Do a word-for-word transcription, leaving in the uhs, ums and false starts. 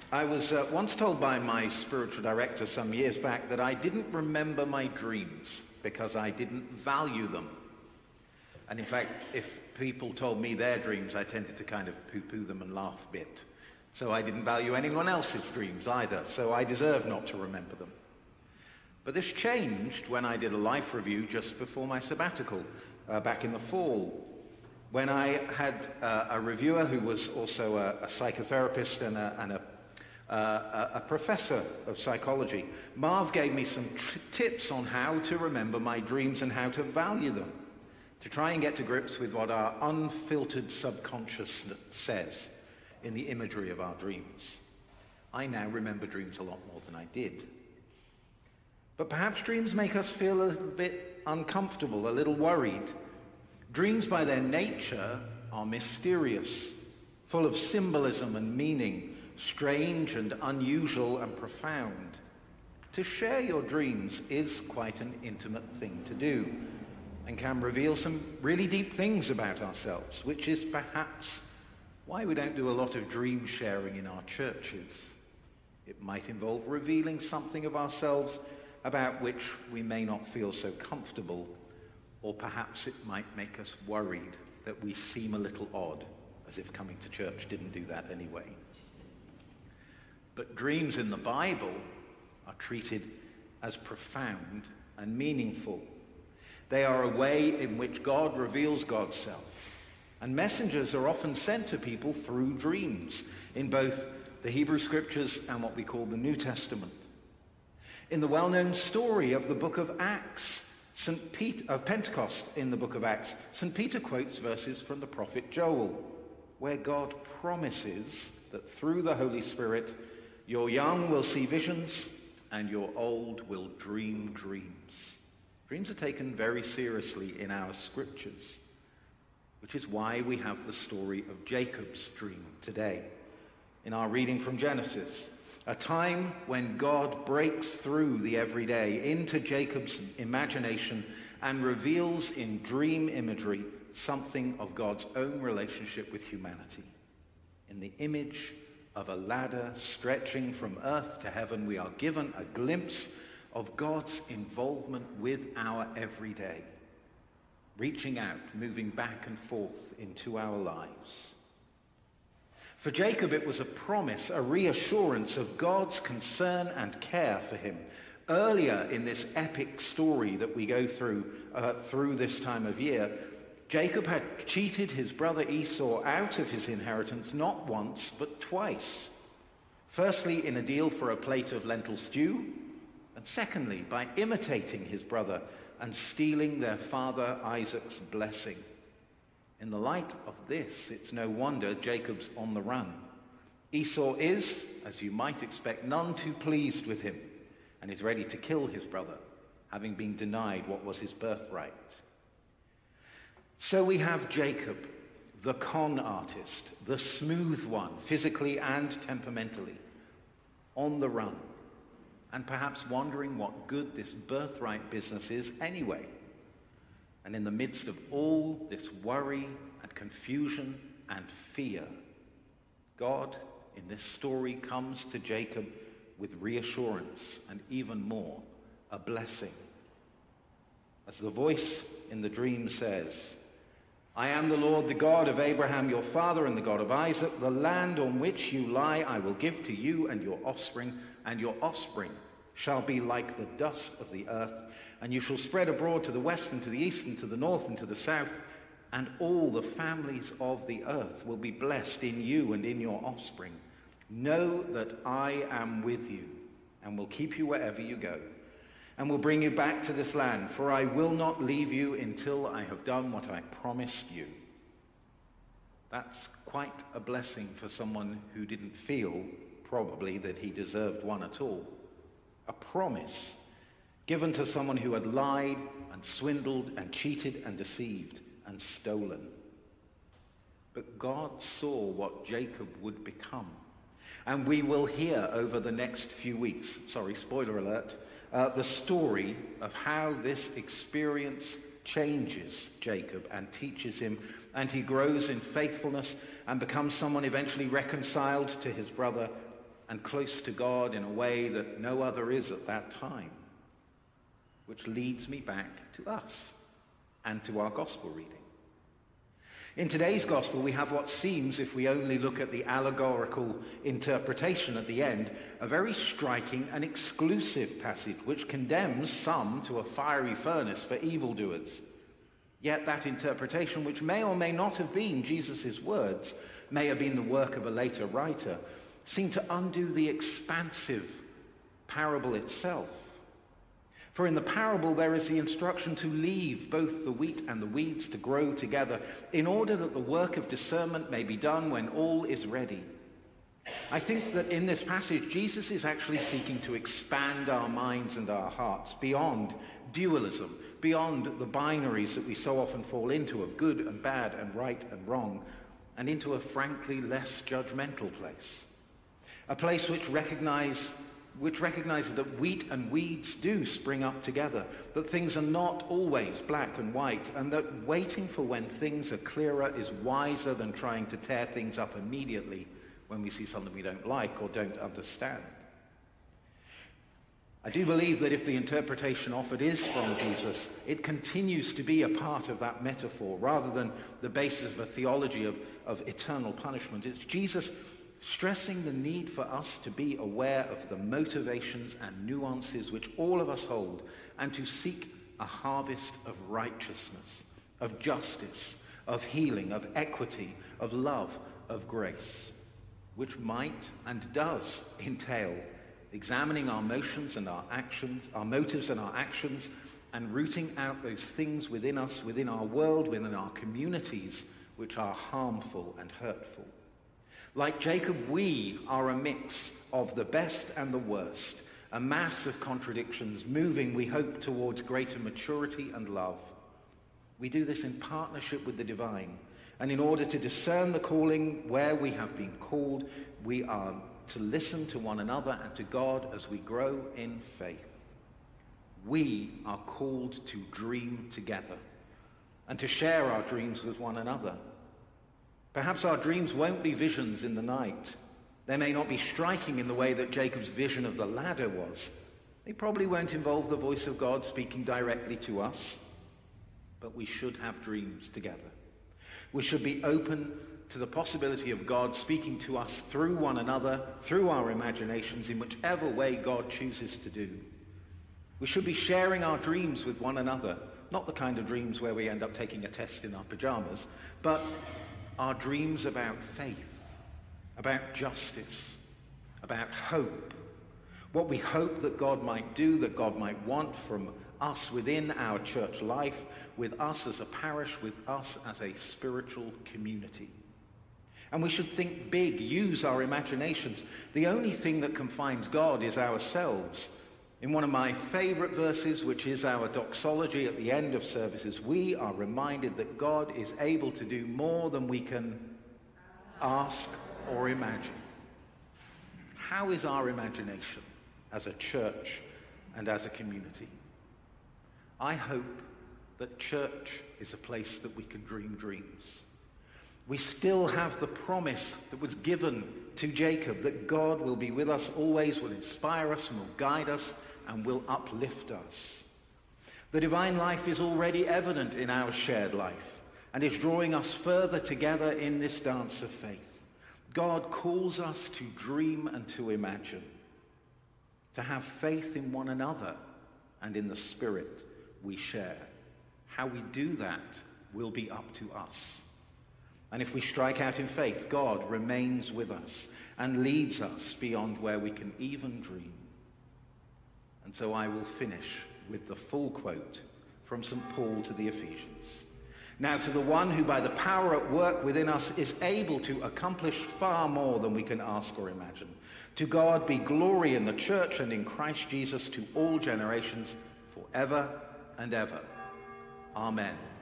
I was uh, once told by my spiritual director some years back that I didn't remember my dreams because I didn't value them. And in fact, if people told me their dreams, I tended to kind of poo-poo them and laugh a bit. So I didn't value anyone else's dreams either, so I deserve not to remember them. But this changed when I did a life review just before my sabbatical, uh, back in the fall, when I had uh, a reviewer who was also a, a psychotherapist and a, and a Uh, a professor of psychology. Marv gave me some tr- tips on how to remember my dreams and how to value them, to try and get to grips with what our unfiltered subconscious says in the imagery of our dreams. I now remember dreams a lot more than I did. But perhaps dreams make us feel a little bit uncomfortable, a little worried. Dreams by their nature are mysterious, full of symbolism and meaning, strange and unusual and profound. To share your dreams is quite an intimate thing to do and can reveal some really deep things about ourselves, which is perhaps why we don't do a lot of dream sharing in our churches. It might involve revealing something of ourselves about which we may not feel so comfortable, or perhaps it might make us worried that we seem a little odd, as if coming to church didn't do that anyway. But dreams in the Bible are treated as profound and meaningful. They are a way in which God reveals God's self. And messengers are often sent to people through dreams in both the Hebrew Scriptures and what we call the New Testament. In the well-known story of the book of Acts, Saint Peter, of Pentecost in the book of Acts, Saint Peter quotes verses from the prophet Joel, where God promises that through the Holy Spirit, your young will see visions, and your old will dream dreams. Dreams are taken very seriously in our scriptures, which is why we have the story of Jacob's dream today in our reading from Genesis, a time when God breaks through the everyday into Jacob's imagination and reveals in dream imagery something of God's own relationship with humanity. In the image of a ladder stretching from earth to heaven, we are given a glimpse of God's involvement with our everyday, reaching out, moving back and forth into our lives. For Jacob, it was a promise, a reassurance of God's concern and care for him. Earlier in this epic story that we go through uh, through this time of year, Jacob had cheated his brother Esau out of his inheritance not once, but twice. Firstly, in a deal for a plate of lentil stew, and secondly, by imitating his brother and stealing their father Isaac's blessing. In the light of this, it's no wonder Jacob's on the run. Esau is, as you might expect, none too pleased with him, and is ready to kill his brother, having been denied what was his birthright. So we have Jacob, the con artist, the smooth one, physically and temperamentally, on the run, and perhaps wondering what good this birthright business is anyway. And in the midst of all this worry and confusion and fear, God, in this story, comes to Jacob with reassurance and even more, a blessing. As the voice in the dream says, I am the Lord, the God of Abraham, your father, and the God of Isaac. The land on which you lie I will give to you and your offspring, and your offspring shall be like the dust of the earth, and you shall spread abroad to the west and to the east and to the north and to the south, and all the families of the earth will be blessed in you and in your offspring. Know that I am with you and will keep you wherever you go, and will bring you back to this land, for I will not leave you until I have done what I promised you. That's quite a blessing for someone who didn't feel, probably, that he deserved one at all. A promise given to someone who had lied and swindled and cheated and deceived and stolen. But God saw what Jacob would become. And we will hear over the next few weeks, sorry, spoiler alert, Uh, the story of how this experience changes Jacob and teaches him, and he grows in faithfulness and becomes someone eventually reconciled to his brother and close to God in a way that no other is at that time. Which leads me back to us and to our gospel reading. In today's gospel, we have what seems, if we only look at the allegorical interpretation at the end, a very striking and exclusive passage which condemns some to a fiery furnace for evildoers. Yet that interpretation, which may or may not have been Jesus' words, may have been the work of a later writer, seemed to undo the expansive parable itself. For in the parable there is the instruction to leave both the wheat and the weeds to grow together in order that the work of discernment may be done when all is ready. I think that in this passage Jesus is actually seeking to expand our minds and our hearts beyond dualism, beyond the binaries that we so often fall into of good and bad and right and wrong, and into a frankly less judgmental place. A place which recognize which recognizes that wheat and weeds do spring up together, that things are not always black and white, and that waiting for when things are clearer is wiser than trying to tear things up immediately when we see something we don't like or don't understand. I do believe that if the interpretation offered is from Jesus, it continues to be a part of that metaphor rather than the basis of a theology of, of eternal punishment. It's Jesus stressing the need for us to be aware of the motivations and nuances which all of us hold, and to seek a harvest of righteousness, of justice, of healing, of equity, of love, of grace, which might and does entail examining our motions and our actions, our motives and our actions, and rooting out those things within us, within our world, within our communities, which are harmful and hurtful. Like Jacob, we are a mix of the best and the worst, a mass of contradictions, moving, we hope, towards greater maturity and love. We do this in partnership with the divine, and in order to discern the calling where we have been called, we are to listen to one another and to God as we grow in faith. We are called to dream together and to share our dreams with one another. Perhaps our dreams won't be visions in the night. They may not be striking in the way that Jacob's vision of the ladder was. They probably won't involve the voice of God speaking directly to us. But we should have dreams together. We should be open to the possibility of God speaking to us through one another, through our imaginations, in whichever way God chooses to do. We should be sharing our dreams with one another, not the kind of dreams where we end up taking a test in our pajamas, but our dreams about faith, about justice, about hope, what we hope that God might do, that God might want from us within our church life, with us as a parish, with us as a spiritual community. And we should think big, use our imaginations. The only thing that confines God is ourselves. In one of my favorite verses, which is our doxology at the end of services, we are reminded that God is able to do more than we can ask or imagine. How is our imagination as a church and as a community? I hope that church is a place that we can dream dreams. We still have the promise that was given to Jacob that God will be with us always, will inspire us and will guide us and will uplift us. The divine life is already evident in our shared life and is drawing us further together in this dance of faith. God calls us to dream and to imagine, to have faith in one another and in the Spirit we share. How we do that will be up to us. And if we strike out in faith, God remains with us and leads us beyond where we can even dream. And so I will finish with the full quote from Saint Paul to the Ephesians. Now to the one who by the power at work within us is able to accomplish far more than we can ask or imagine. To God be glory in the church and in Christ Jesus to all generations, forever and ever. Amen.